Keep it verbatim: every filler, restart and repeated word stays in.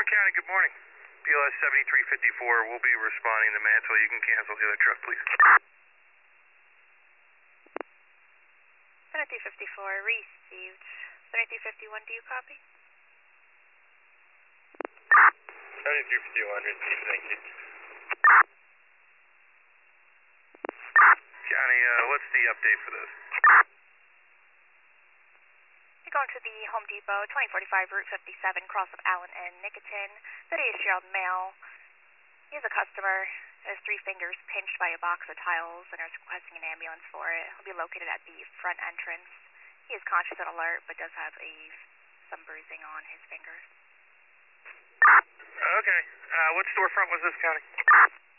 Warren County, good morning. P L S seventy-three fifty-four, we'll be responding to Mansell. You can cancel the other truck, please. seventy-three fifty-four, received. seventy-three fifty-one, do you copy? seventy-three fifty-one, received, thank you. County, uh, what's the update for this? You're going to the Home Depot, twenty forty-five Route fifty-seven, cross of Allen and Nicotin. thirty-eight-year-old male. He is a customer. Has three fingers pinched by a box of tiles and is requesting an ambulance for it. He'll be located at the front entrance. He is conscious and alert, but does have a some bruising on his fingers. Okay. Uh, what storefront was this, County?